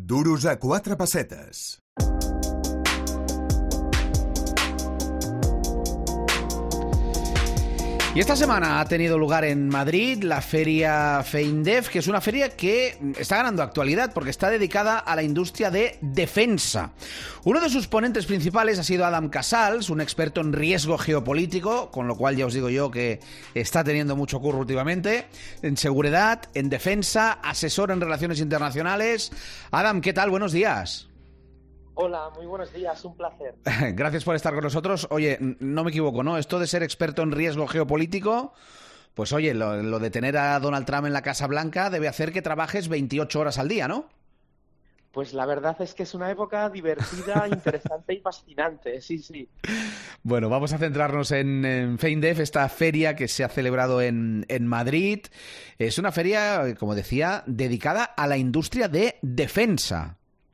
Duros a 4 pessetes. Y esta semana ha tenido lugar en Madrid la feria FEINDEF, que es una feria que está ganando actualidad porque está dedicada a la industria de defensa. Uno de sus ponentes principales ha sido Adam Casals, un experto en riesgo geopolítico, con lo cual ya os digo yo que está teniendo mucho curro últimamente, en seguridad, en defensa, asesor en relaciones internacionales. Adam, ¿qué tal? Buenos días. Hola, muy buenos días, un placer. Gracias por estar con nosotros. Oye, no me equivoco, ¿no? Esto de ser experto en riesgo geopolítico, pues oye, lo de tener a Donald Trump en la Casa Blanca debe hacer que trabajes 28 horas al día, ¿no? Pues la verdad es que es una época divertida, interesante y fascinante, sí. Bueno, vamos a centrarnos en FEINDEF, esta feria que se ha celebrado en Madrid. Es una feria, como decía, dedicada a la industria de defensa.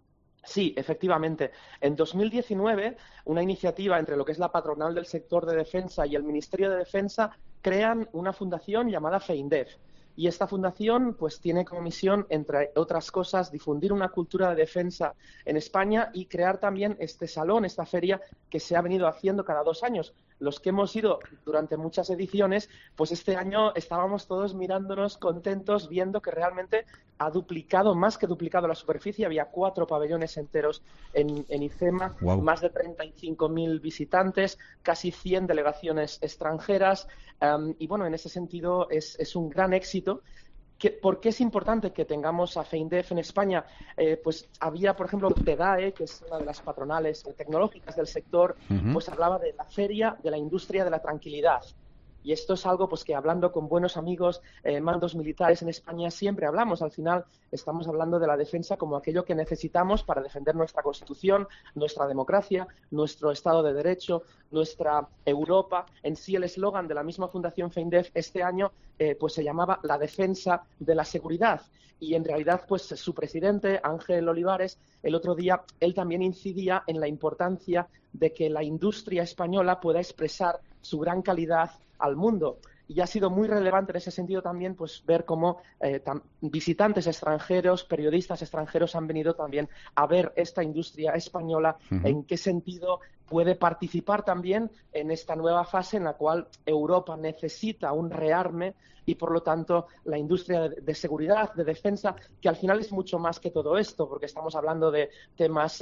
Sí, efectivamente. En 2019, una iniciativa entre lo que es la patronal del sector de defensa y el Ministerio de Defensa crean una fundación llamada FEINDEF. Y esta fundación pues tiene como misión, entre otras cosas, difundir una cultura de defensa en España y crear también este salón, esta feria que se ha venido haciendo cada 2 años. Los que hemos ido durante muchas ediciones, pues este año estábamos todos mirándonos contentos, viendo que realmente ha duplicado, más que duplicado la superficie. Había 4 pabellones enteros en IFEMA, wow. Más de 35.000 visitantes, casi 100 delegaciones extranjeras. Y bueno, en ese sentido es un gran éxito. ¿Por qué es importante que tengamos a FEINDEF en España? Pues había, por ejemplo, TEDAE, que es una de las patronales tecnológicas del sector, pues hablaba de la feria de la industria de la tranquilidad. Y esto es algo pues que hablando con buenos amigos, mandos militares en España, siempre hablamos. Al final estamos hablando de la defensa como aquello que necesitamos para defender nuestra Constitución, nuestra democracia, nuestro Estado de Derecho, nuestra Europa. En sí el eslogan de la misma Fundación FEINDEF este año pues se llamaba la defensa de la seguridad. Y en realidad pues su presidente, Ángel Olivares, el otro día él también incidía en la importancia de que la industria española pueda expresar su gran calidad al mundo. Y ha sido muy relevante en ese sentido también pues ver cómo visitantes extranjeros, periodistas extranjeros han venido también a ver esta industria española, en qué sentido puede participar también en esta nueva fase en la cual Europa necesita un rearme y, por lo tanto, la industria de seguridad, de defensa, que al final es mucho más que todo esto, porque estamos hablando de temas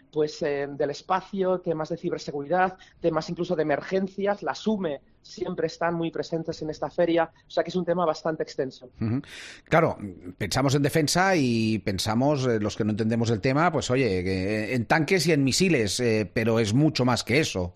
del espacio, temas de ciberseguridad, temas incluso de emergencias, la SUME siempre están muy presentes en esta feria, o sea que es un tema bastante extenso. Claro, pensamos en defensa y pensamos, los que no entendemos el tema, pues oye, en tanques y en misiles, pero es mucho más que eso.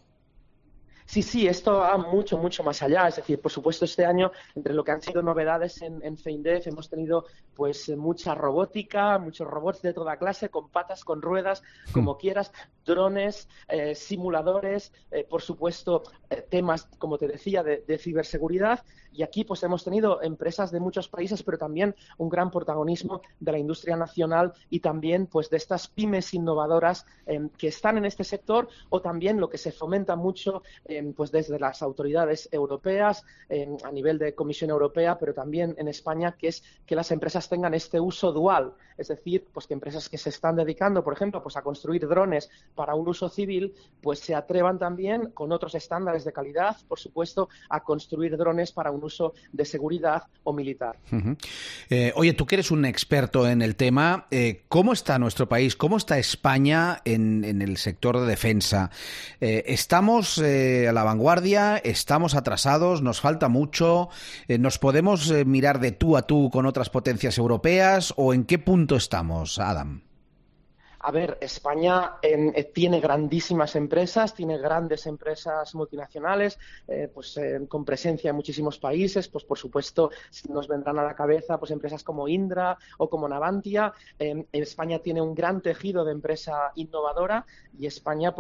Sí, esto va mucho más allá. Es decir, por supuesto, este año, entre lo que han sido novedades en FEINDEF, hemos tenido pues mucha robótica, muchos robots de toda clase, con patas, con ruedas, como quieras, drones, simuladores, por supuesto, temas, como te decía, de ciberseguridad. Y aquí pues hemos tenido empresas de muchos países, pero también un gran protagonismo de la industria nacional y también pues de estas pymes innovadoras que están en este sector, o también lo que se fomenta mucho pues desde las autoridades europeas, a nivel de Comisión Europea, pero también en España, que es que las empresas tengan este uso dual. Es decir, pues que empresas que se están dedicando, por ejemplo, pues a construir drones para un uso civil, pues se atrevan también con otros estándares de calidad, por supuesto, a construir drones para un uso de seguridad o militar. Oye, tú que eres un experto en el tema, ¿cómo está nuestro país? ¿Cómo está España en el sector de defensa? ¿Estamos a la vanguardia? ¿Estamos atrasados? ¿Nos falta mucho? ¿Nos podemos mirar de tú a tú con otras potencias europeas? ¿O en qué punto estamos, Adam? A ver, España tiene grandísimas empresas, tiene grandes empresas multinacionales, con presencia en muchísimos países. Pues por supuesto nos vendrán a la cabeza pues empresas como Indra o como Navantia. España tiene un gran tejido de empresa innovadora y España pues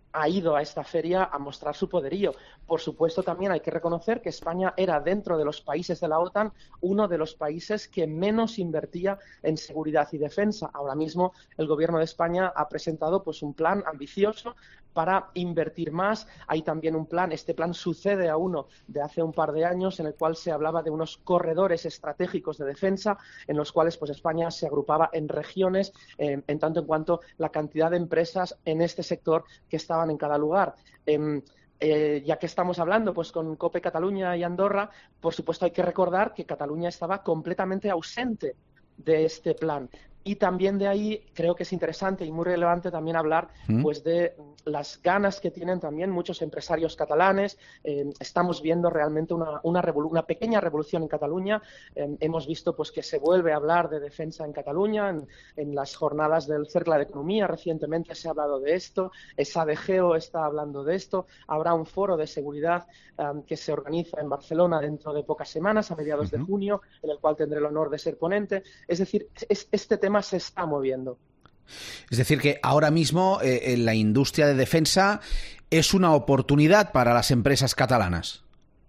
ha ido a esta feria a mostrar su poderío. Por supuesto, también hay que reconocer que España era, dentro de los países de la OTAN, uno de los países que menos invertía en seguridad y defensa. Ahora mismo el Gobierno de España ha presentado pues un plan ambicioso para invertir más. Hay también un plan, este plan sucede a uno de hace un par de años, en el cual se hablaba de unos corredores estratégicos de defensa, en los cuales pues España se agrupaba en regiones, en tanto en cuanto la cantidad de empresas en este sector que estaban en cada lugar. Ya que estamos hablando pues con COPE Cataluña y Andorra, por supuesto hay que recordar que Cataluña estaba completamente ausente de este plan. Y también de ahí creo que es interesante y muy relevante también hablar pues de las ganas que tienen también muchos empresarios catalanes. Estamos viendo realmente una pequeña revolución en Cataluña. Hemos visto pues que se vuelve a hablar de defensa en Cataluña. En las jornadas del Cercle de Economía recientemente se ha hablado de esto. SADGEO está hablando de esto. Habrá un foro de seguridad que se organiza en Barcelona dentro de pocas semanas, a mediados de junio, en el cual tendré el honor de ser ponente. Es decir, este tema se está moviendo. Es decir, que ahora mismo la industria de defensa es una oportunidad para las empresas catalanas.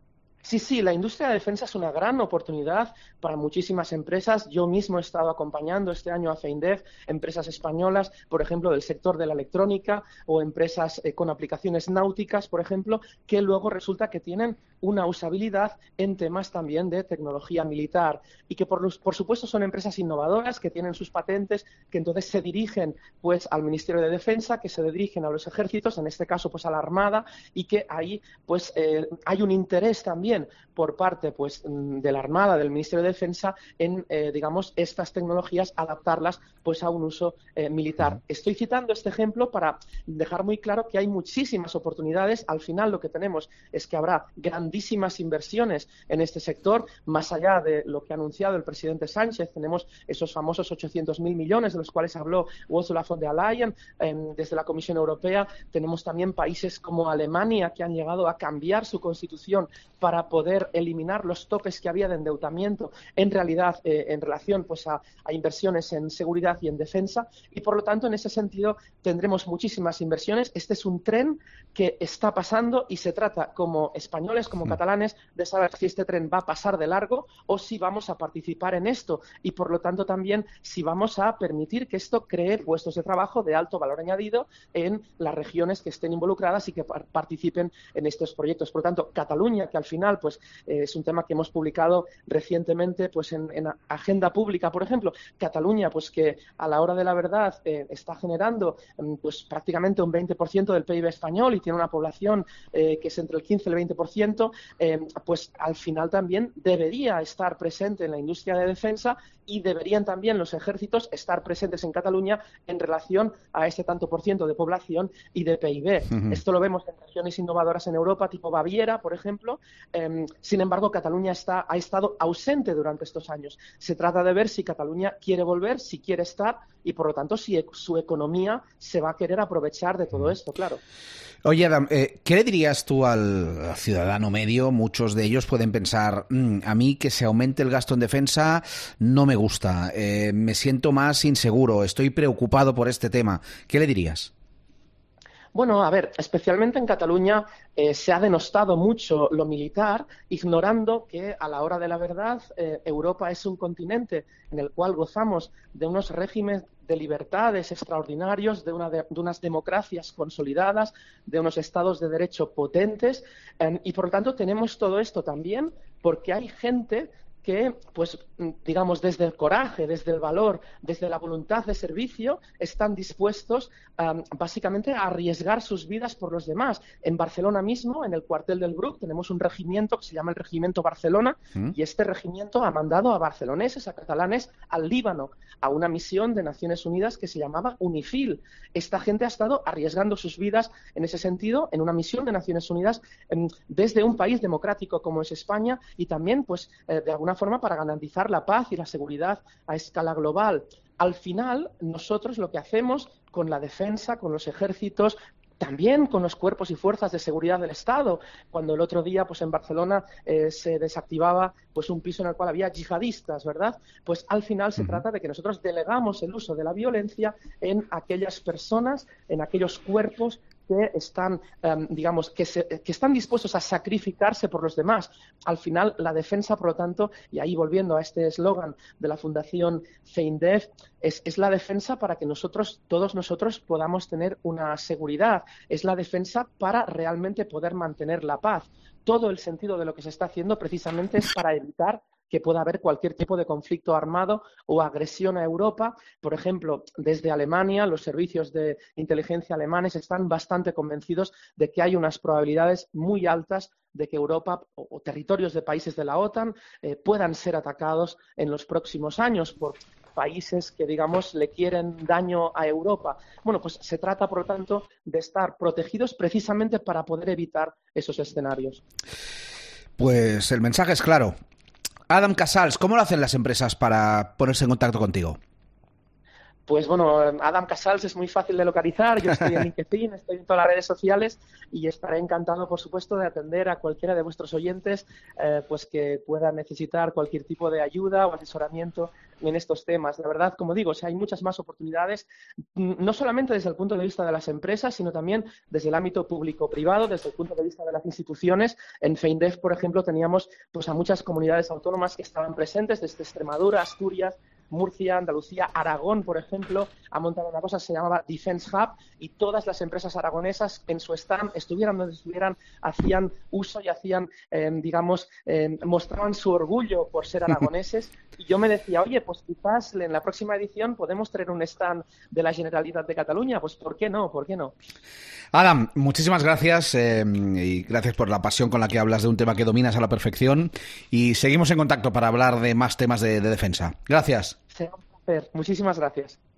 Sí, la industria de defensa es una gran oportunidad para muchísimas empresas. Yo mismo he estado acompañando este año a FEINDEF empresas españolas, por ejemplo, del sector de la electrónica o empresas con aplicaciones náuticas, por ejemplo, que luego resulta que tienen una usabilidad en temas también de tecnología militar y que por supuesto son empresas innovadoras que tienen sus patentes, que entonces se dirigen pues al Ministerio de Defensa, que se dirigen a los ejércitos, en este caso pues a la Armada, y que ahí pues hay un interés también por parte pues de la Armada, del Ministerio de Defensa, en digamos estas tecnologías, adaptarlas pues a un uso militar. Estoy citando este ejemplo para dejar muy claro que hay muchísimas oportunidades. Al final lo que tenemos es que habrá grandísimas inversiones en este sector, más allá de lo que ha anunciado el presidente Sánchez. Tenemos esos famosos 800.000 millones de los cuales habló Ursula von der Leyen desde la Comisión Europea. Tenemos también países como Alemania que han llegado a cambiar su constitución para poder eliminar los topes que había de endeudamiento en realidad en relación pues a inversiones en seguridad y en defensa, y por lo tanto en ese sentido tendremos muchísimas inversiones. Este es un tren que está pasando y se trata, como españoles, como catalanes, de saber si este tren va a pasar de largo o si vamos a participar en esto, y por lo tanto también si vamos a permitir que esto cree puestos de trabajo de alto valor añadido en las regiones que estén involucradas y que participen en estos proyectos. Por lo tanto, Cataluña, que al final pues es un tema que hemos publicado recientemente pues en Agenda Pública, por ejemplo, Cataluña, pues que a la hora de la verdad está generando pues prácticamente un 20% del PIB español y tiene una población que es entre el 15 y el 20%, pues al final también debería estar presente en la industria de defensa, y deberían también los ejércitos estar presentes en Cataluña en relación a este tanto por ciento de población y de PIB. Esto lo vemos en regiones innovadoras en Europa, tipo Baviera, por ejemplo. Sin embargo, Cataluña ha estado ausente durante estos años. Se trata de ver si Cataluña quiere volver, si quiere estar, y por lo tanto si su economía se va a querer aprovechar de todo esto, claro. Oye, Adam, ¿qué le dirías tú al ciudadano medio? Muchos de ellos pueden pensar, a mí que se aumente el gasto en defensa no me gusta, me siento más inseguro, estoy preocupado por este tema. ¿Qué le dirías? Bueno, a ver, especialmente en Cataluña se ha denostado mucho lo militar, ignorando que a la hora de la verdad Europa es un continente en el cual gozamos de unos regímenes de libertades extraordinarios, de unas democracias consolidadas, de unos estados de derecho potentes, y por lo tanto tenemos todo esto también porque hay gente que, pues, digamos, desde el coraje, desde el valor, desde la voluntad de servicio, están dispuestos básicamente a arriesgar sus vidas por los demás. En Barcelona mismo, en el cuartel del Bruc, tenemos un regimiento que se llama el Regimiento Barcelona, y este regimiento ha mandado a barceloneses, a catalanes, al Líbano, a una misión de Naciones Unidas que se llamaba UNIFIL. Esta gente ha estado arriesgando sus vidas en ese sentido, en una misión de Naciones Unidas, desde un país democrático como es España, y también, pues, de alguna forma para garantizar la paz y la seguridad a escala global. Al final, nosotros lo que hacemos con la defensa, con los ejércitos, también con los cuerpos y fuerzas de seguridad del Estado, cuando el otro día pues en Barcelona se desactivaba pues un piso en el cual había yihadistas, ¿verdad? Pues al final se trata de que nosotros delegamos el uso de la violencia en aquellas personas, en aquellos cuerpos que están, digamos, que están dispuestos a sacrificarse por los demás. Al final, la defensa, por lo tanto, y ahí volviendo a este eslogan de la Fundación FEINDEF, es la defensa para que todos nosotros podamos tener una seguridad. Es la defensa para realmente poder mantener la paz. Todo el sentido de lo que se está haciendo precisamente es para evitar que pueda haber cualquier tipo de conflicto armado o agresión a Europa. Por ejemplo, desde Alemania, los servicios de inteligencia alemanes están bastante convencidos de que hay unas probabilidades muy altas de que Europa o territorios de países de la OTAN puedan ser atacados en los próximos años por países que, digamos, le quieren daño a Europa. Bueno, pues se trata, por lo tanto, de estar protegidos precisamente para poder evitar esos escenarios. Pues el mensaje es claro. Adam Casals, ¿cómo lo hacen las empresas para ponerse en contacto contigo? Pues bueno, Adam Casals es muy fácil de localizar. Yo estoy en LinkedIn, estoy en todas las redes sociales y estaré encantado, por supuesto, de atender a cualquiera de vuestros oyentes pues que pueda necesitar cualquier tipo de ayuda o asesoramiento en estos temas. La verdad, como digo, hay muchas más oportunidades, no solamente desde el punto de vista de las empresas, sino también desde el ámbito público-privado, desde el punto de vista de las instituciones. En FEINDEF, por ejemplo, teníamos pues a muchas comunidades autónomas que estaban presentes, desde Extremadura, Asturias, Murcia, Andalucía, Aragón, por ejemplo, ha montado una cosa que se llamaba Defense Hub y todas las empresas aragonesas en su stand, estuvieran donde estuvieran, hacían uso y hacían, mostraban su orgullo por ser aragoneses. Y yo me decía, oye, pues quizás en la próxima edición podemos traer un stand de la Generalitat de Cataluña. Pues ¿por qué no? ¿Por qué no? Adam, muchísimas gracias y gracias por la pasión con la que hablas de un tema que dominas a la perfección y seguimos en contacto para hablar de más temas de defensa. Gracias. Será un placer. Muchísimas gracias.